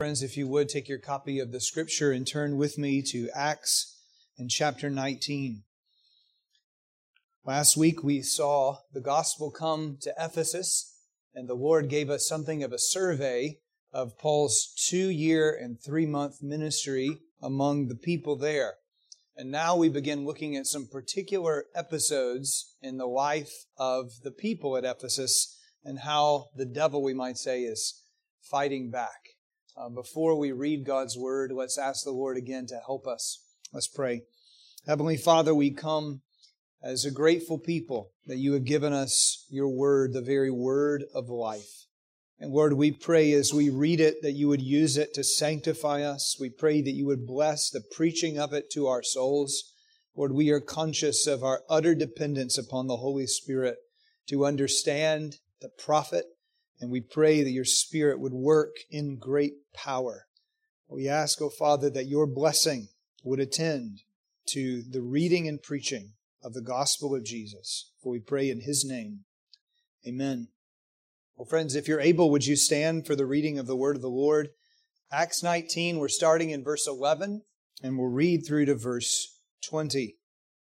Friends, if you would, take your copy of the Scripture and turn with me to Acts in chapter 19. Last week we saw the gospel come to Ephesus, and the Lord gave us something of a survey of Paul's 2-year and 3-month ministry among the people there. And now we begin looking at some particular episodes in the life of the people at Ephesus and how the devil, we might say, is fighting back. Before we read God's Word, let's ask the Lord again to help us. Let's pray. Heavenly Father, we come as a grateful people that you have given us your Word, the very Word of life. And Lord, we pray as we read it that you would use it to sanctify us. We pray that you would bless the preaching of it to our souls. Lord, we are conscious of our utter dependence upon the Holy Spirit to understand the prophet. And we pray that your Spirit would work in great power. We ask, O Father, that your blessing would attend to the reading and preaching of the gospel of Jesus. For we pray in His name. Amen. Well, friends, if you're able, would you stand for the reading of the word of the Lord? Acts 19, we're starting in verse 11, and we'll read through to verse 20.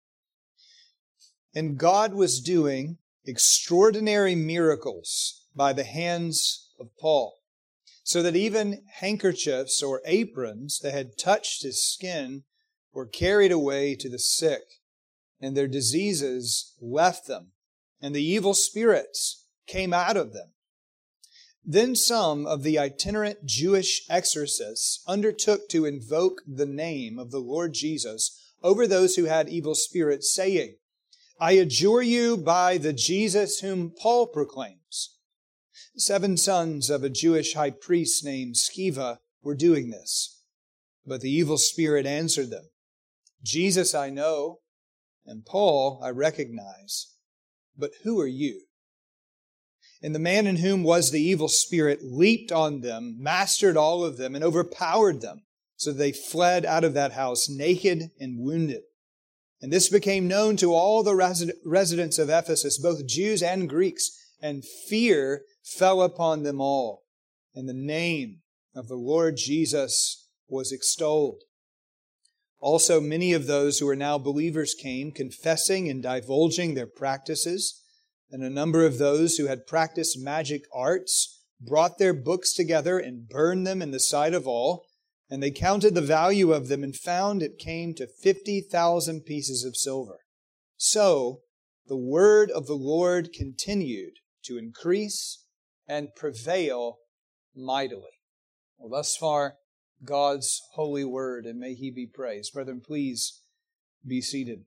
And God was doing extraordinary miracles by the hands of Paul, so that even handkerchiefs or aprons that had touched his skin were carried away to the sick, and their diseases left them, and the evil spirits came out of them. Then some of the itinerant Jewish exorcists undertook to invoke the name of the Lord Jesus over those who had evil spirits, saying, I adjure you by the Jesus whom Paul proclaims. 7 sons of a Jewish high priest named Sceva were doing this. But the evil spirit answered them, Jesus I know, and Paul I recognize, but who are you? And the man in whom was the evil spirit leaped on them, mastered all of them, and overpowered them, so they fled out of that house naked and wounded. And this became known to all the residents of Ephesus, both Jews and Greeks, and fear fell upon them all. And the name of the Lord Jesus was extolled. Also, many of those who are now believers came, confessing and divulging their practices. And a number of those who had practiced magic arts brought their books together and burned them in the sight of all. And they counted the value of them and found it came to 50,000 pieces of silver. So the word of the Lord continued to increase and prevail mightily. Well, thus far, God's holy word, and may He be praised. Brethren, please be seated.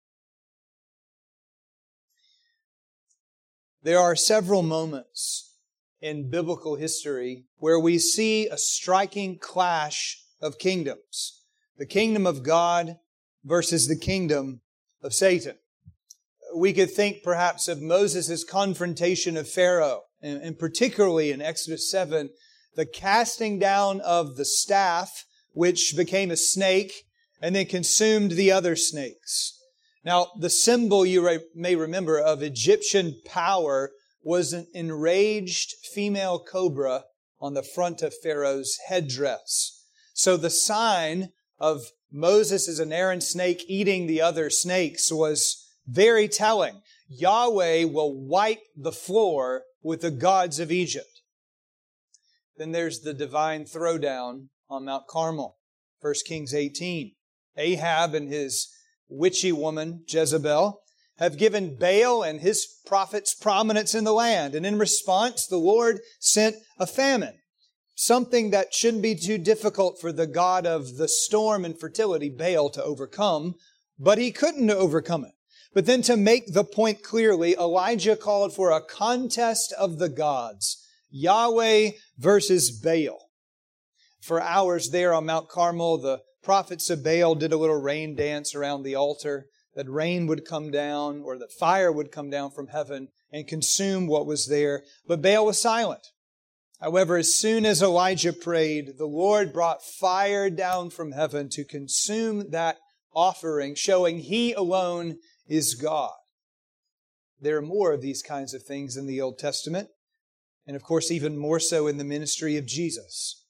There are several moments in biblical history where we see a striking clash of kingdoms. The kingdom of God versus the kingdom of Satan. We could think perhaps of Moses' confrontation of Pharaoh, and particularly in Exodus 7, the casting down of the staff, which became a snake and then consumed the other snakes. Now, the symbol you may remember of Egyptian power was an enraged female cobra on the front of Pharaoh's headdress. So the sign of Moses' and Aaron's snake eating the other snakes was very telling. Yahweh will wipe the floor with the gods of Egypt. Then there's the divine throwdown on Mount Carmel, 1 Kings 18. Ahab and his witchy woman, Jezebel, have given Baal and his prophets prominence in the land. And in response, the Lord sent a famine. Something that shouldn't be too difficult for the god of the storm and fertility, Baal, to overcome. But he couldn't overcome it. But then to make the point clearly, Elijah called for a contest of the gods. Yahweh versus Baal. For hours there on Mount Carmel, the prophets of Baal did a little rain dance around the altar, that rain would come down or that fire would come down from heaven and consume what was there. But Baal was silent. However, as soon as Elijah prayed, the Lord brought fire down from heaven to consume that offering, showing He alone is God. There are more of these kinds of things in the Old Testament, and of course even more so in the ministry of Jesus.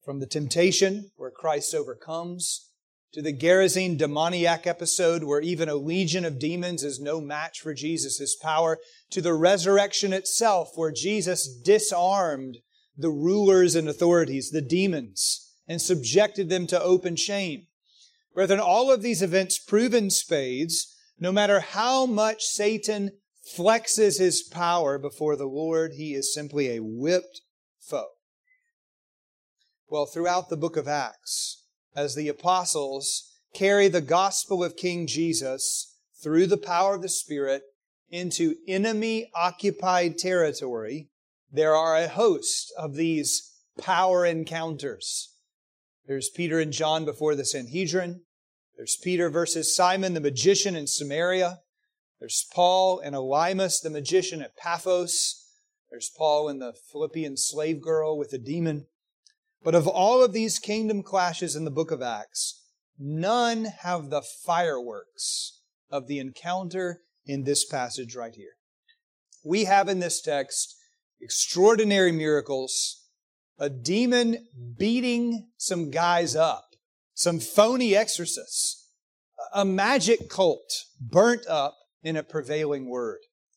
From the temptation where Christ overcomes, to the Gerasene demoniac episode where even a legion of demons is no match for Jesus' power, to the resurrection itself where Jesus disarmed the rulers and authorities, the demons, and subjected them to open shame. Brethren, all of these events prove in spades, no matter how much Satan flexes his power before the Lord, he is simply a whipped foe. Well, throughout the book of Acts, as the apostles carry the gospel of King Jesus through the power of the Spirit into enemy-occupied territory, there are a host of these power encounters. There's Peter and John before the Sanhedrin. There's Peter versus Simon the magician in Samaria. There's Paul and Elymas the magician at Paphos. There's Paul and the Philippian slave girl with a demon. But of all of these kingdom clashes in the book of Acts, none have the fireworks of the encounter in this passage right here. We have in this text extraordinary miracles, a demon beating some guys up, some phony exorcists, a magic cult burnt up in a prevailing word.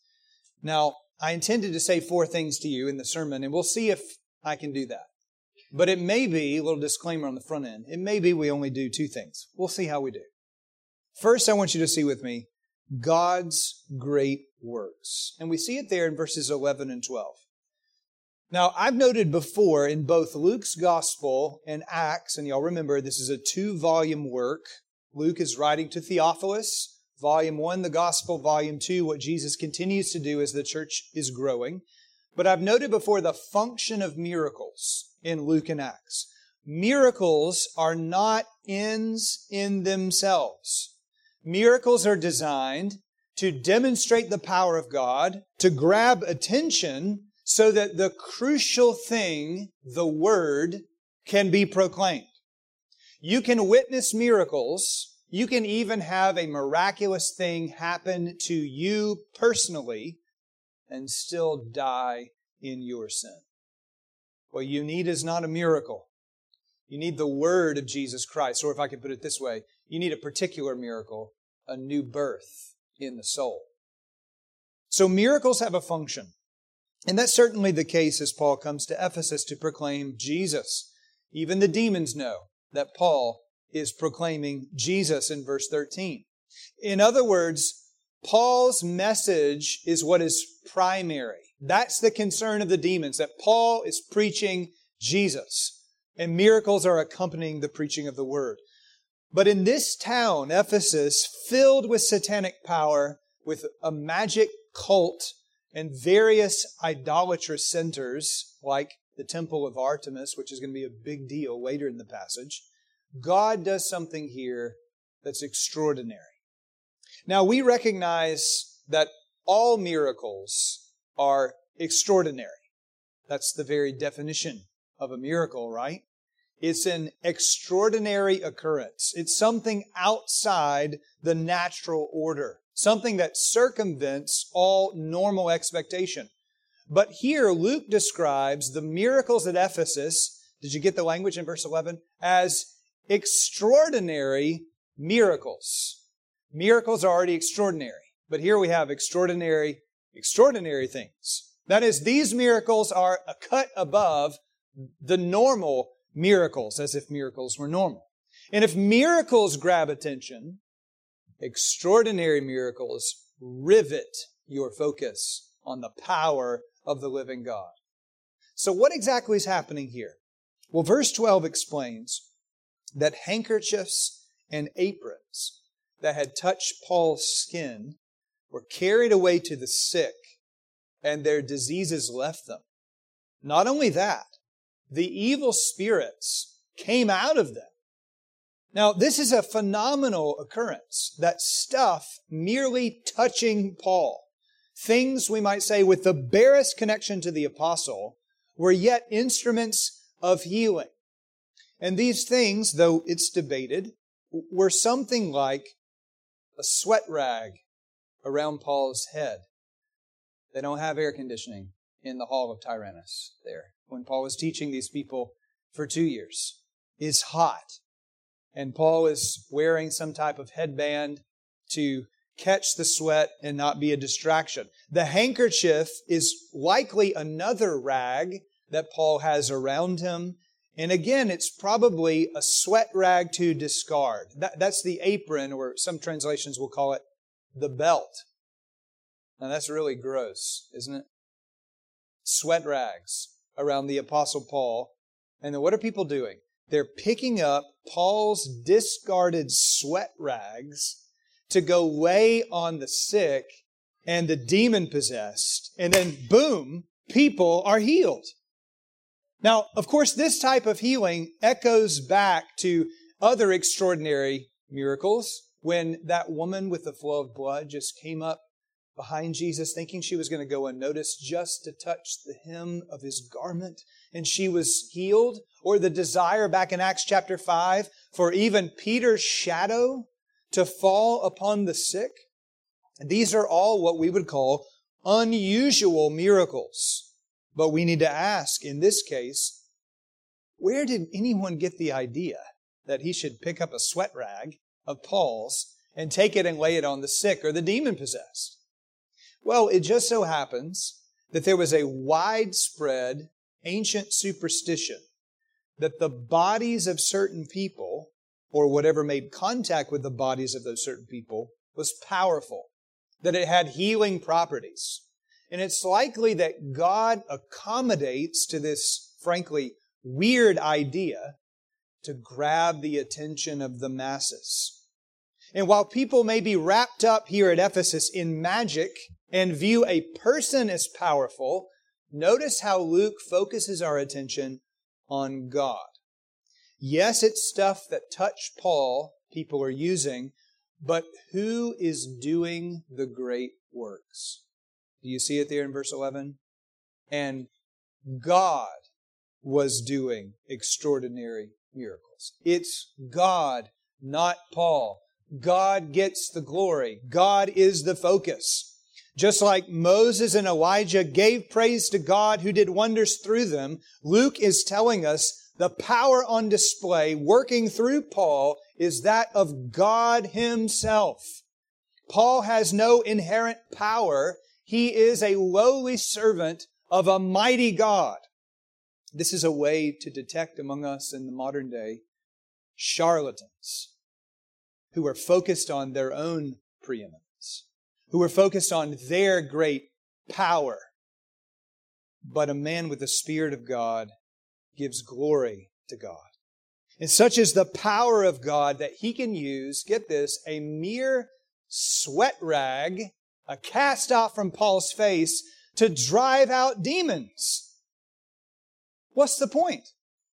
Now, I intended to say 4 things to you in the sermon, and we'll see if I can do that. But it may be, a little disclaimer on the front end, it may be we only do 2 things. We'll see how we do. First, I want you to see with me God's great works. And we see it there in verses 11 and 12. Now, I've noted before in both Luke's Gospel and Acts, and y'all remember this is a 2-volume work. Luke is writing to Theophilus. Volume 1, the Gospel. Volume 2, what Jesus continues to do as the church is growing. But I've noted before the function of miracles in Luke and Acts. Miracles are not ends in themselves. Miracles are designed to demonstrate the power of God, to grab attention so that the crucial thing, the Word, can be proclaimed. You can witness miracles. You can even have a miraculous thing happen to you personally and still die in your sin. What you need is not a miracle. You need the Word of Jesus Christ. Or if I could put it this way, you need a particular miracle, a new birth in the soul. So miracles have a function. And that's certainly the case as Paul comes to Ephesus to proclaim Jesus. Even the demons know that Paul is proclaiming Jesus in verse 13. In other words, Paul's message is what is primary. That's the concern of the demons, that Paul is preaching Jesus, and miracles are accompanying the preaching of the Word. But in this town, Ephesus, filled with satanic power, with a magic cult and various idolatrous centers, like the Temple of Artemis, which is going to be a big deal later in the passage, God does something here that's extraordinary. Now, we recognize that all miracles are extraordinary. That's the very definition of a miracle, right? It's an extraordinary occurrence. It's something outside the natural order, something that circumvents all normal expectation. But here, Luke describes the miracles at Ephesus, did you get the language in verse 11? As extraordinary miracles. Miracles are already extraordinary, but here we have extraordinary things. That is, these miracles are a cut above the normal miracles, as if miracles were normal. And if miracles grab attention, extraordinary miracles rivet your focus on the power of the living God. So what exactly is happening here? Well, verse 12 explains that handkerchiefs and aprons that had touched Paul's skin were carried away to the sick, and their diseases left them. Not only that, the evil spirits came out of them. Now, this is a phenomenal occurrence, that stuff merely touching Paul. Things, we might say, with the barest connection to the apostle, were yet instruments of healing. And these things, though it's debated, were something like a sweat rag around Paul's head. They don't have air conditioning in the hall of Tyrannus there. When Paul was teaching these people for 2 years is hot. And Paul is wearing some type of headband to catch the sweat and not be a distraction. The handkerchief is likely another rag that Paul has around him. And again, it's probably a sweat rag to discard. That's the apron, or some translations will call it the belt. Now that's really gross, isn't it? Sweat rags around the Apostle Paul. And then what are people doing? They're picking up Paul's discarded sweat rags to go lay on the sick and the demon-possessed. And then, boom, people are healed. Now, of course, this type of healing echoes back to other extraordinary miracles. When that woman with the flow of blood just came up behind Jesus thinking she was going to go unnoticed just to touch the hem of His garment, and she was healed. Or the desire back in Acts chapter 5 for even Peter's shadow to fall upon the sick. These are all what we would call unusual miracles. But we need to ask, in this case, where did anyone get the idea that he should pick up a sweat rag of Paul's and take it and lay it on the sick or the demon-possessed? Well, it just so happens that there was a widespread ancient superstition that the bodies of certain people, or whatever made contact with the bodies of those certain people, was powerful, that it had healing properties. And it's likely that God accommodates to this, frankly, weird idea to grab the attention of the masses. And while people may be wrapped up here at Ephesus in magic and view a person as powerful, notice how Luke focuses our attention on God. Yes, it's stuff that touched Paul, people are using, but who is doing the great works? Do you see it there in verse 11? And God was doing extraordinary miracles. It's God, not Paul. God gets the glory. God is the focus. Just like Moses and Elijah gave praise to God who did wonders through them, Luke is telling us the power on display working through Paul is that of God Himself. Paul has no inherent power. He is a lowly servant of a mighty God. This is a way to detect among us in the modern day charlatans who are focused on their own preeminence, who are focused on their great power. But a man with the Spirit of God gives glory to God. And such is the power of God that He can use, get this, a mere sweat rag, a cast off from Paul's face, to drive out demons. What's the point?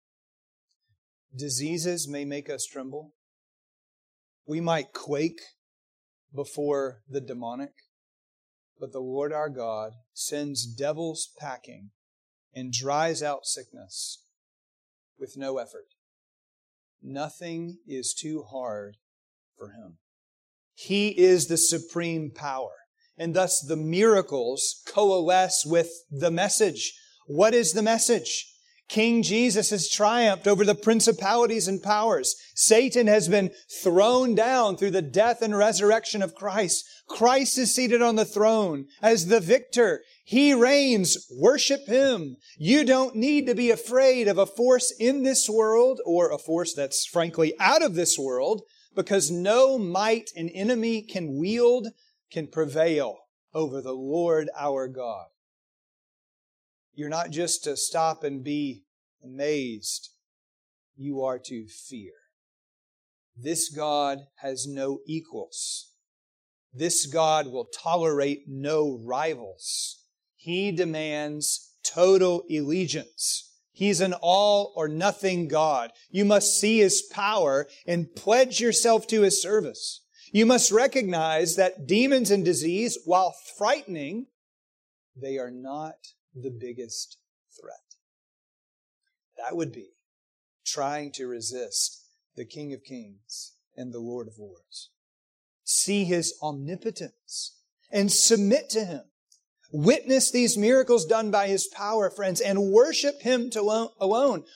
Diseases may make us tremble. We might quake before the demonic. But the Lord our God sends devils packing and dries out sickness with no effort. Nothing is too hard for Him. He is the supreme power. And thus the miracles coalesce with the message. What is the message? King Jesus has triumphed over the principalities and powers. Satan has been thrown down through the death and resurrection of Christ. Christ is seated on the throne as the victor. He reigns. Worship Him. You don't need to be afraid of a force in this world or a force that's frankly out of this world, because no might an enemy can wield can prevail over the Lord our God. You're not just to stop and be amazed. You are to fear. This God has no equals. This God will tolerate no rivals. He demands total allegiance. He's an all or nothing God. You must see His power and pledge yourself to His service. You must recognize that demons and disease, while frightening, they are not the biggest threat. That would be trying to resist the King of Kings and the Lord of Lords. See His omnipotence and submit to Him. Witness these miracles done by His power, friends, and worship Him alone.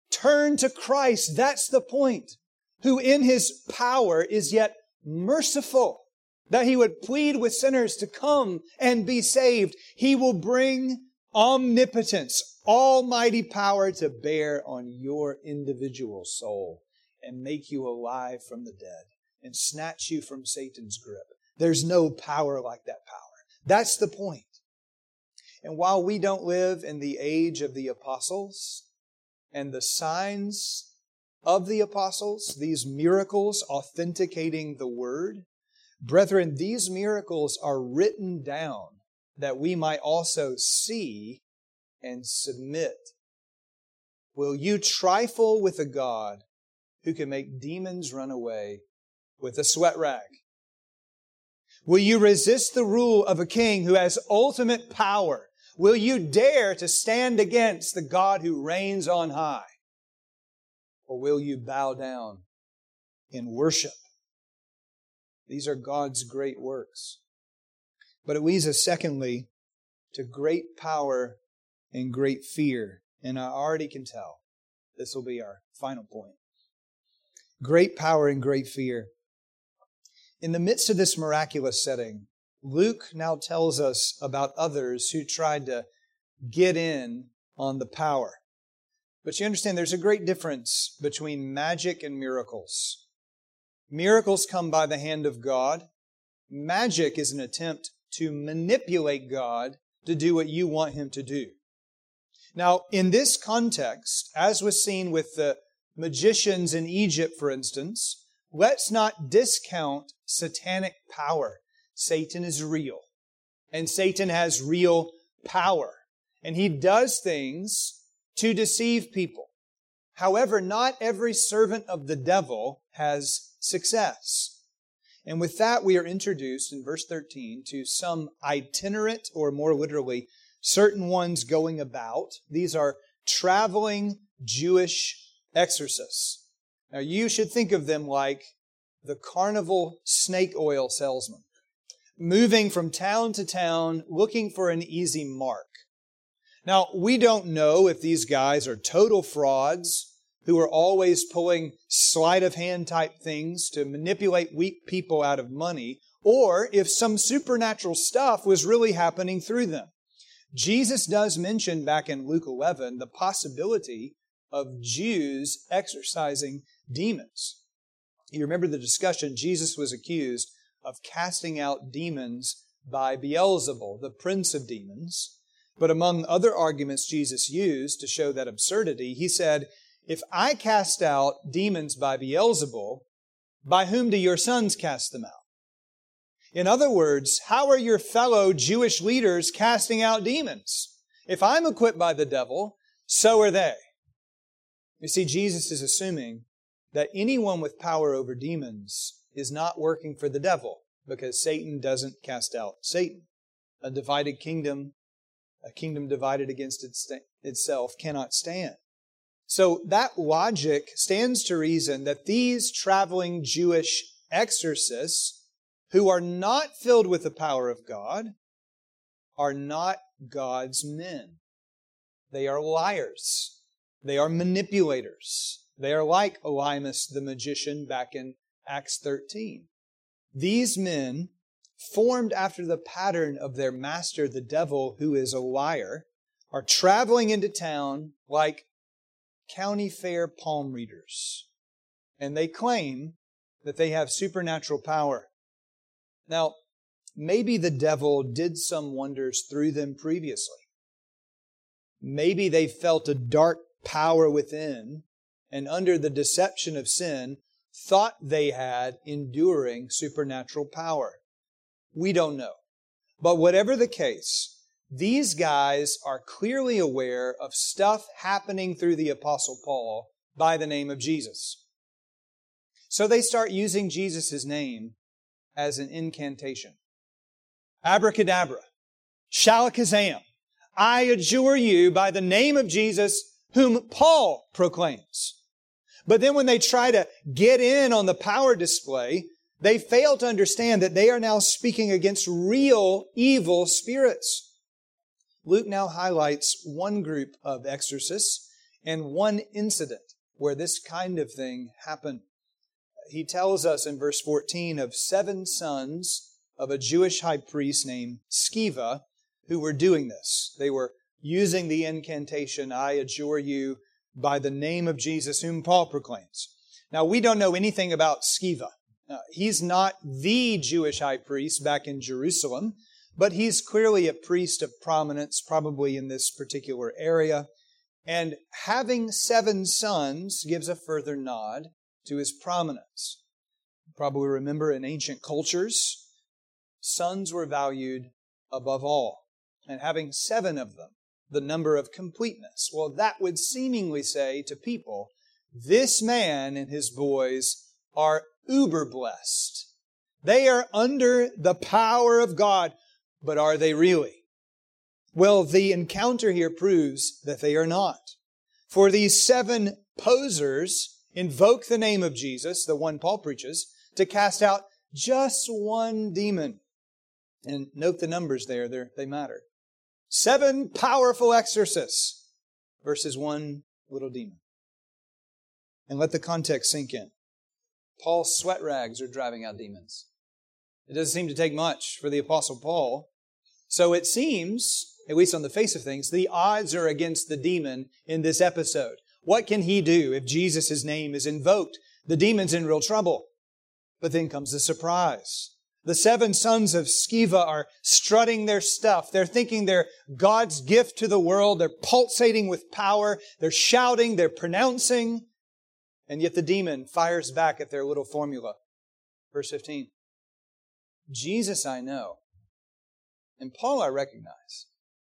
Turn to Christ. That's the point. Who in His power is yet merciful, that He would plead with sinners to come and be saved. He will bring omnipotence, almighty power to bear on your individual soul and make you alive from the dead and snatch you from Satan's grip. There's no power like that power. That's the point. And while we don't live in the age of the apostles and the signs of the apostles, these miracles authenticating the Word, brethren, these miracles are written down that we might also see and submit. Will you trifle with a God who can make demons run away with a sweat rag? Will you resist the rule of a king who has ultimate power? Will you dare to stand against the God who reigns on high? Or will you bow down in worship? These are God's great works. But it leads us, secondly, to great power and great fear. And I already can tell this will be our final point. Great power and great fear. In the midst of this miraculous setting, Luke now tells us about others who tried to get in on the power. But you understand there's a great difference between magic and miracles. Miracles come by the hand of God. Magic is an attempt to manipulate God to do what you want Him to do. Now, in this context, as was seen with the magicians in Egypt, for instance, let's not discount satanic power. Satan is real, and Satan has real power, and he does things to deceive people. However, not every servant of the devil has success. And with that, we are introduced in verse 13 to some itinerant, or more literally, certain ones going about. These are traveling Jewish exorcists. Now, you should think of them like the carnival snake oil salesman, moving from town to town, looking for an easy mark. Now, we don't know if these guys are total frauds who are always pulling sleight of hand type things to manipulate weak people out of money, or if some supernatural stuff was really happening through them. Jesus does mention back in Luke 11 the possibility of Jews exorcising demons. You remember the discussion, Jesus was accused of casting out demons by Beelzebul, the prince of demons. But among other arguments Jesus used to show that absurdity, He said, if I cast out demons by Beelzebul, by whom do your sons cast them out? In other words, how are your fellow Jewish leaders casting out demons? If I'm equipped by the devil, so are they. You see, Jesus is assuming that anyone with power over demons is not working for the devil, because Satan doesn't cast out Satan. A divided kingdom, a kingdom divided against itself cannot stand. So that logic stands to reason that these traveling Jewish exorcists who are not filled with the power of God are not God's men. They are liars. They are manipulators. They are like Elymas the magician back in Acts 13. These men, formed after the pattern of their master, the devil, who is a liar, are traveling into town like county fair palm readers. And they claim that they have supernatural power. Now, maybe the devil did some wonders through them previously. Maybe they felt a dark power within, and under the deception of sin, thought they had enduring supernatural power. We don't know. But whatever the case, these guys are clearly aware of stuff happening through the Apostle Paul by the name of Jesus. So they start using Jesus' name as an incantation. Abracadabra, shalakazam, I adjure you by the name of Jesus whom Paul proclaims. But then when they try to get in on the power display, they fail to understand that they are now speaking against real evil spirits. Luke now highlights one group of exorcists and one incident where this kind of thing happened. He tells us in verse 14 of 7 sons of a Jewish high priest named Sceva who were doing this. They were using the incantation, I adjure you by the name of Jesus whom Paul proclaims. Now, we don't know anything about Sceva. He's not the Jewish high priest back in Jerusalem, but he's clearly a priest of prominence, probably in this particular area. And having 7 sons gives a further nod to his prominence. You probably remember in ancient cultures, sons were valued above all. And having 7 of them, the number of completeness. Well, that would seemingly say to people, this man and his boys are uber blessed. They are under the power of God. But are they really? Well, the encounter here proves that they are not. For these 7 posers invoke the name of Jesus, the one Paul preaches, to cast out just one demon. And note the numbers there, they matter. 7 powerful exorcists versus 1 little demon. And let the context sink in. Paul's sweat rags are driving out demons. It doesn't seem to take much for the Apostle Paul. So it seems, at least on the face of things, the odds are against the demon in this episode. What can he do if Jesus' name is invoked? The demon's in real trouble. But then comes the surprise. The 7 sons of Sceva are strutting their stuff. They're thinking they're God's gift to the world. They're pulsating with power. They're shouting. They're pronouncing. And yet the demon fires back at their little formula. Verse 15. Jesus I know, and Paul I recognize.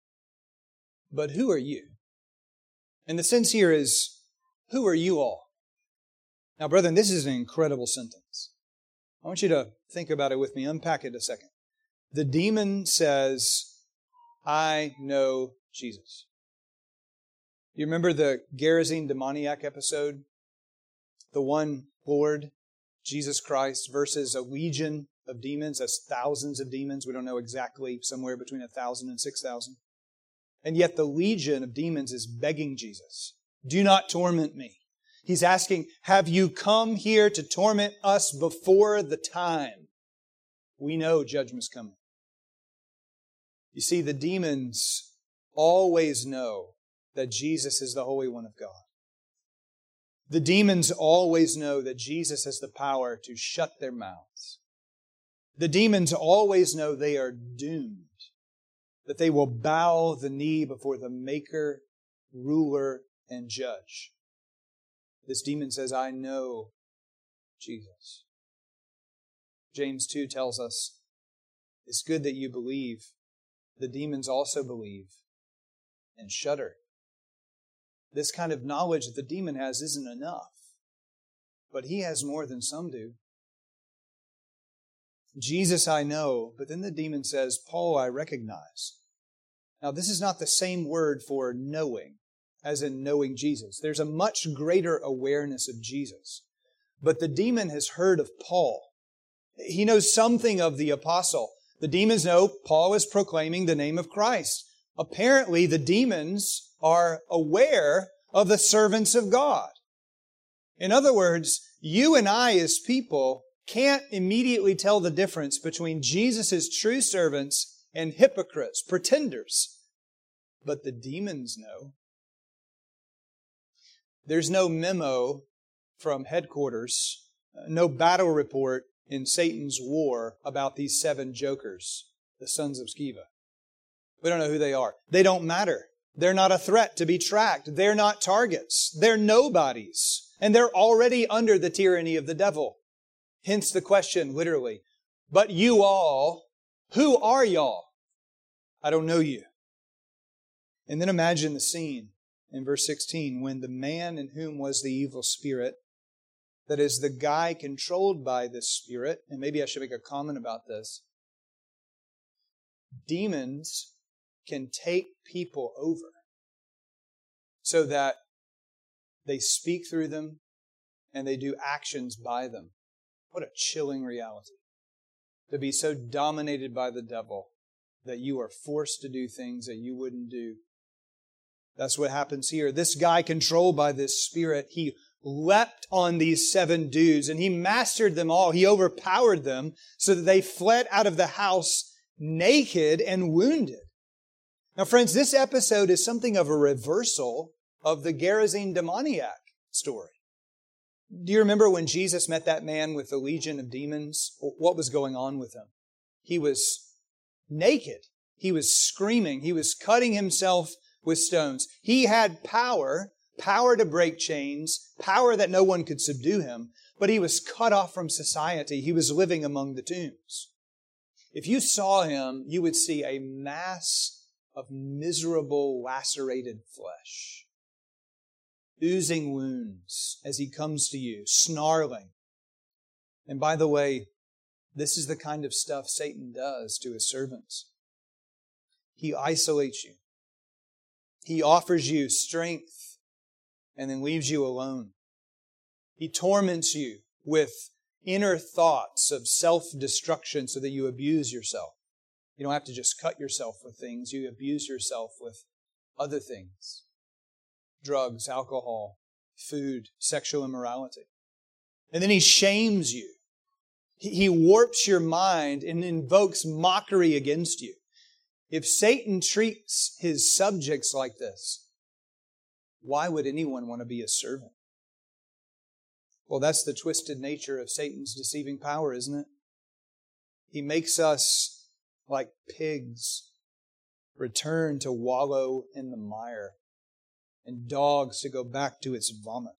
But who are you? And the sense here is, who are you all? Now, brethren, this is an incredible sentence. I want you to think about it with me. Unpack it a second. The demon says, I know Jesus. You remember the Gerasene demoniac episode? The one Lord, Jesus Christ, versus a legion of demons. That's thousands of demons. We don't know exactly, somewhere between 1,000 and 6,000. And yet the legion of demons is begging Jesus, do not torment me. He's asking, have you come here to torment us before the time? We know judgment's coming. You see, the demons always know that Jesus is the Holy One of God. The demons always know that Jesus has the power to shut their mouths. The demons always know they are doomed, that they will bow the knee before the Maker, Ruler, and Judge. This demon says, I know Jesus. James 2 tells us, it's good that you believe. The demons also believe and shudder. This kind of knowledge that the demon has isn't enough, but he has more than some do. Jesus I know, but then the demon says, Paul I recognize. Now this is not the same word for knowing, as in knowing Jesus. There's a much greater awareness of Jesus. But the demon has heard of Paul. He knows something of the apostle. The demons know Paul is proclaiming the name of Christ. Apparently the demons are aware of the servants of God. In other words, you and I as people can't immediately tell the difference between Jesus' true servants and hypocrites, pretenders. But the demons know. There's no memo from headquarters, no battle report in Satan's war about these 7 jokers, the sons of Sceva. We don't know who they are. They don't matter. They're not a threat to be tracked. They're not targets. They're nobodies. And they're already under the tyranny of the devil. Hence the question, literally, but you all, who are y'all? I don't know you. And then imagine the scene in verse 16 when the man in whom was the evil spirit, that is the guy controlled by this spirit, and maybe I should make a comment about this. Demons can take people over so that they speak through them and they do actions by them. What a chilling reality. To be so dominated by the devil that you are forced to do things that you wouldn't do. That's what happens here. This guy, controlled by this spirit, he leapt on these 7 dudes and he mastered them all. He overpowered them so that they fled out of the house naked and wounded. Now, friends, this episode is something of a reversal of the Gerasene demoniac story. Do you remember when Jesus met that man with the legion of demons? What was going on with him? He was naked. He was screaming. He was cutting himself with stones. He had power to break chains, power that no one could subdue him, but he was cut off from society. He was living among the tombs. If you saw him, you would see a mass of miserable, lacerated flesh, oozing wounds as he comes to you, snarling. And by the way, this is the kind of stuff Satan does to his servants. He isolates you. He offers you strength and then leaves you alone. He torments you with inner thoughts of self-destruction so that you abuse yourself. You don't have to just cut yourself with things. You abuse yourself with other things. Drugs, alcohol, food, sexual immorality. And then he shames you. He warps your mind and invokes mockery against you. If Satan treats his subjects like this, why would anyone want to be a servant? Well, that's the twisted nature of Satan's deceiving power, isn't it? He makes us like pigs, return to wallow in the mire, and dogs to go back to its vomit.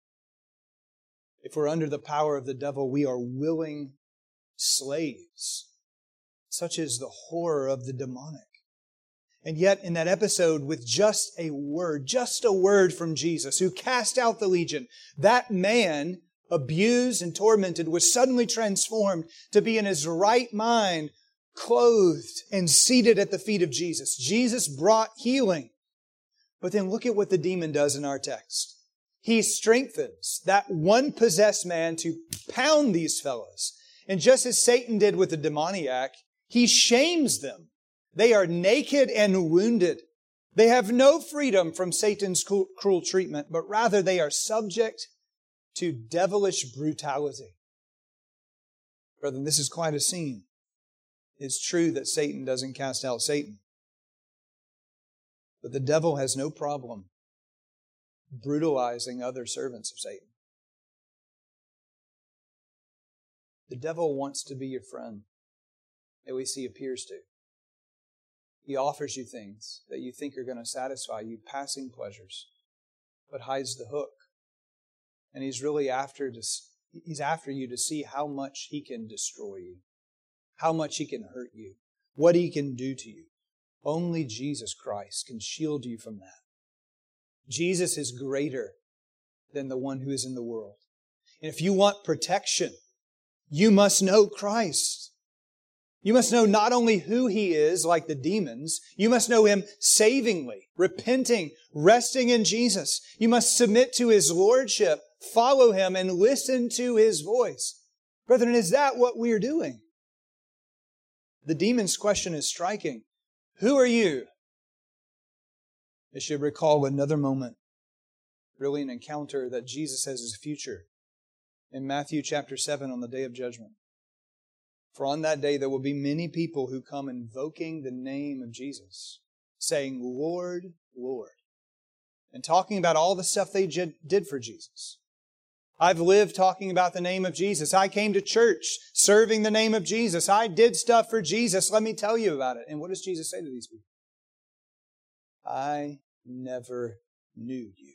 If we're under the power of the devil, we are willing slaves. Such is the horror of the demonic. And yet, in that episode, with just a word from Jesus, who cast out the legion, that man, abused and tormented, was suddenly transformed to be in his right mind, clothed and seated at the feet of Jesus. Jesus brought healing. But then look at what the demon does in our text. He strengthens that one possessed man to pound these fellows. And just as Satan did with the demoniac, he shames them. They are naked and wounded. They have no freedom from Satan's cruel treatment, but rather they are subject to devilish brutality. Brethren, this is quite a scene. It's true that Satan doesn't cast out Satan. But the devil has no problem brutalizing other servants of Satan. The devil wants to be your friend. At least he appears to. He offers you things that you think are going to satisfy you, passing pleasures, but hides the hook. And he's really after you to see how much he can destroy you, how much he can hurt you, what he can do to you. Only Jesus Christ can shield you from that. Jesus is greater than the one who is in the world. And if you want protection, you must know Christ. You must know not only who He is, like the demons, you must know Him savingly, repenting, resting in Jesus. You must submit to His lordship, follow Him, and listen to His voice. Brethren, is that what we're doing? The demon's question is striking. Who are you? It should recall another moment, really an encounter that Jesus has as future in Matthew chapter 7 on the day of judgment. For on that day there will be many people who come invoking the name of Jesus, saying, Lord, Lord, and talking about all the stuff they did for Jesus. I've lived talking about the name of Jesus. I came to church serving the name of Jesus. I did stuff for Jesus. Let me tell you about it. And what does Jesus say to these people? I never knew you.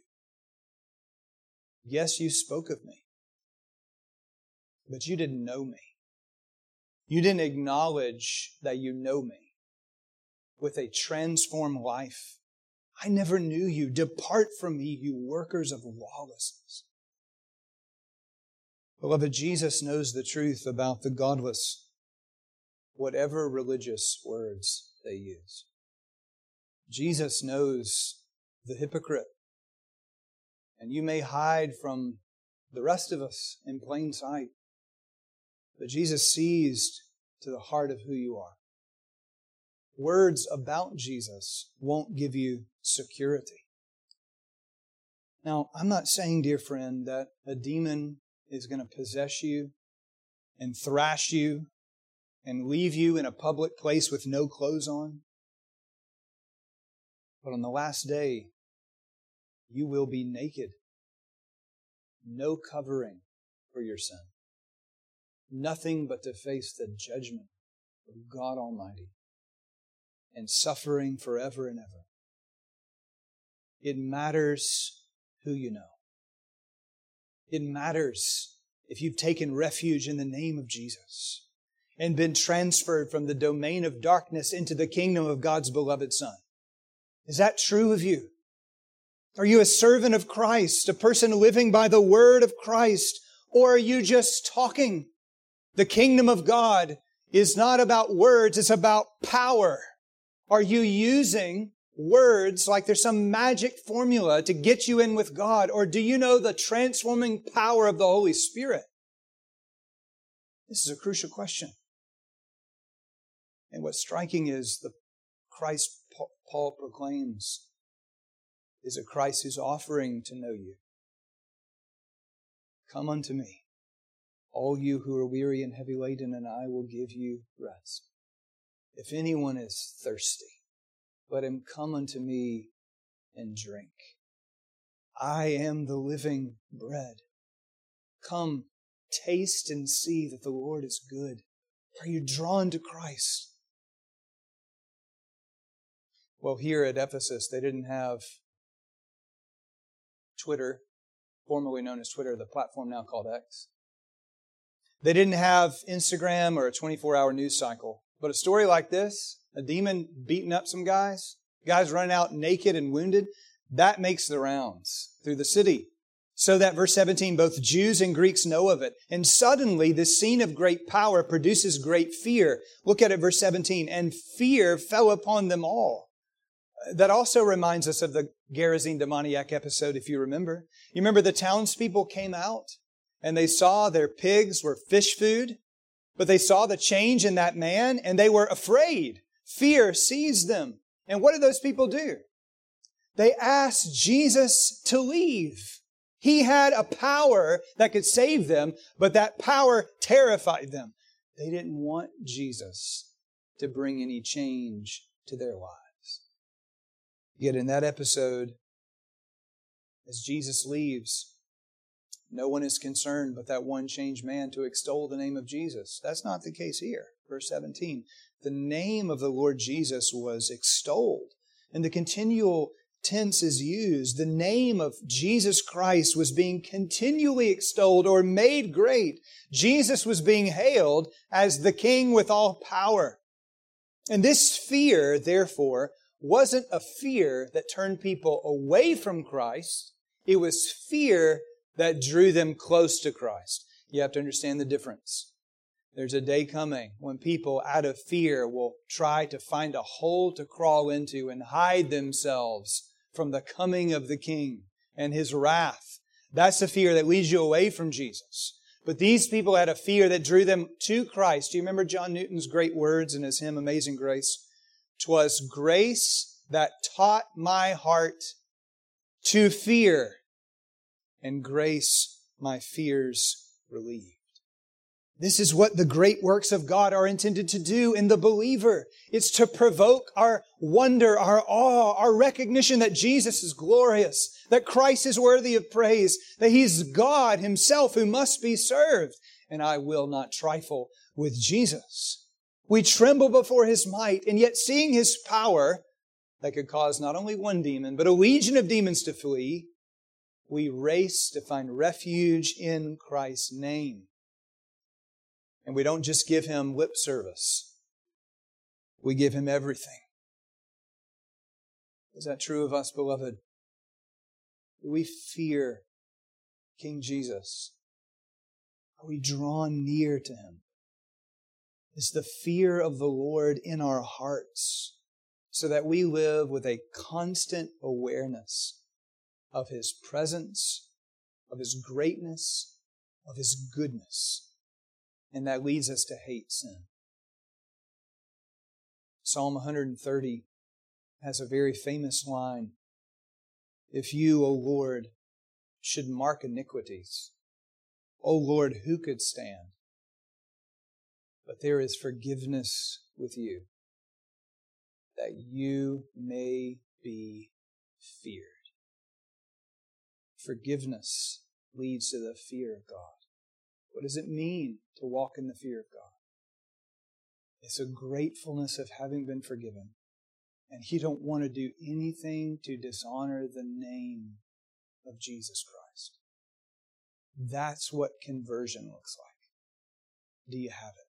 Yes, you spoke of me, but you didn't know me. You didn't acknowledge that you know me with a transformed life. I never knew you. Depart from me, you workers of lawlessness. Beloved, Jesus knows the truth about the godless, whatever religious words they use. Jesus knows the hypocrite. And you may hide from the rest of us in plain sight. But Jesus sees to the heart of who you are. Words about Jesus won't give you security. Now, I'm not saying, dear friend, that a demon is going to possess you and thrash you and leave you in a public place with no clothes on. But on the last day, you will be naked. No covering for your sin. Nothing but to face the judgment of God Almighty and suffering forever and ever. It matters who you know. It matters if you've taken refuge in the name of Jesus and been transferred from the domain of darkness into the kingdom of God's beloved Son. Is that true of you? Are you a servant of Christ, a person living by the word of Christ, or are you just talking? The kingdom of God is not about words, it's about power. Are you using words like there's some magic formula to get you in with God, or do you know the transforming power of the Holy Spirit? This is a crucial question. And what's striking is the Christ Paul proclaims is a Christ who's offering to know you. Come unto me, all you who are weary and heavy laden, and I will give you rest. If anyone is thirsty, let him come unto me and drink. I am the living bread. Come, taste and see that the Lord is good. Are you drawn to Christ? Well, here at Ephesus, they didn't have Twitter, formerly known as Twitter, the platform now called X. They didn't have Instagram or a 24-hour news cycle. But a story like this, a demon beating up some guys running out naked and wounded, that makes the rounds through the city. So that, verse 17, both Jews and Greeks know of it. And suddenly, this scene of great power produces great fear. Look at it, verse 17. And fear fell upon them all. That also reminds us of the Gerasene demoniac episode, if you remember. You remember the townspeople came out and they saw their pigs were fish food, but they saw the change in that man and they were afraid. Fear seized them. And what did those people do? They asked Jesus to leave. He had a power that could save them, but that power terrified them. They didn't want Jesus to bring any change to their lives. Yet in that episode, as Jesus leaves, no one is concerned but that one changed man to extol the name of Jesus. That's not the case here. Verse 17, the name of the Lord Jesus was extolled. And the continual tense is used. The name of Jesus Christ was being continually extolled or made great. Jesus was being hailed as the King with all power. And this fear, therefore, wasn't a fear that turned people away from Christ. It was fear that drew them close to Christ. You have to understand the difference. There's a day coming when people, out of fear, will try to find a hole to crawl into and hide themselves from the coming of the King and His wrath. That's the fear that leads you away from Jesus. But these people had a fear that drew them to Christ. Do you remember John Newton's great words in his hymn, Amazing Grace? 'Twas grace that taught my heart to fear, and grace my fears relieved. This is what the great works of God are intended to do in the believer. It's to provoke our wonder, our awe, our recognition that Jesus is glorious, that Christ is worthy of praise, that He's God Himself who must be served. And I will not trifle with Jesus. We tremble before His might, and yet seeing His power that could cause not only one demon, but a legion of demons to flee, we race to find refuge in Christ's name. And we don't just give Him lip service. We give Him everything. Is that true of us, beloved? Do we fear King Jesus? Are we drawn near to Him? Is the fear of the Lord in our hearts so that we live with a constant awareness of His presence, of His greatness, of His goodness? And that leads us to hate sin. Psalm 130 has a very famous line. If you, O Lord, should mark iniquities. O Lord, who could stand? But there is forgiveness with you, that you may be feared. Forgiveness leads to the fear of God. What does it mean to walk in the fear of God? It's a gratefulness of having been forgiven. And you don't want to do anything to dishonor the name of Jesus Christ. That's what conversion looks like. Do you have it?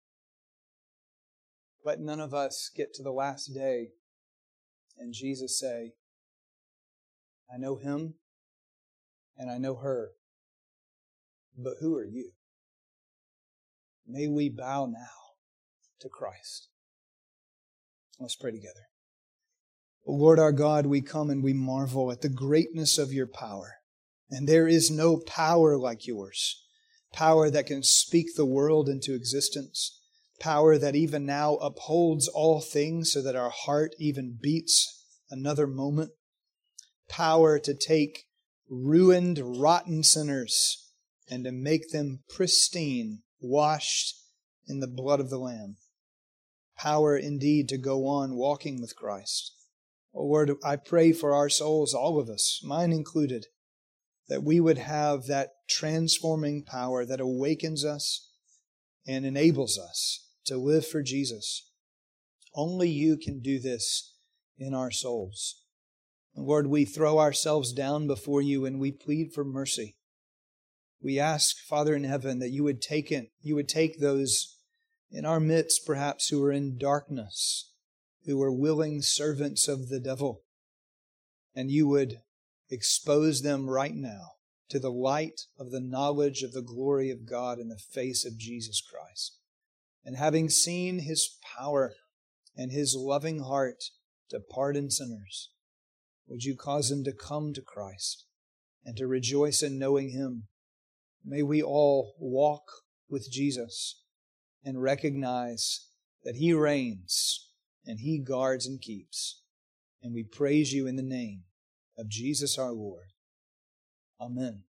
Let none of us get to the last day and Jesus say, I know him and I know her, but who are you? May we bow now to Christ. Let's pray together. O Lord our God, we come and we marvel at the greatness of your power. And there is no power like yours. Power that can speak the world into existence. Power that even now upholds all things so that our heart even beats another moment. Power to take ruined, rotten sinners and to make them pristine, washed in the blood of the Lamb. Power indeed to go on walking with Christ. Oh Lord, I pray for our souls, all of us, mine included, that we would have that transforming power that awakens us and enables us to live for Jesus. Only you can do this in our souls. And Lord, we throw ourselves down before you and we plead for mercy. We ask, Father in heaven, that you would take those in our midst, perhaps, who are in darkness, who are willing servants of the devil, and you would expose them right now to the light of the knowledge of the glory of God in the face of Jesus Christ. And having seen his power and his loving heart to pardon sinners, would you cause them to come to Christ and to rejoice in knowing him? May we all walk with Jesus and recognize that he reigns and he guards and keeps. And we praise you in the name of Jesus our Lord. Amen.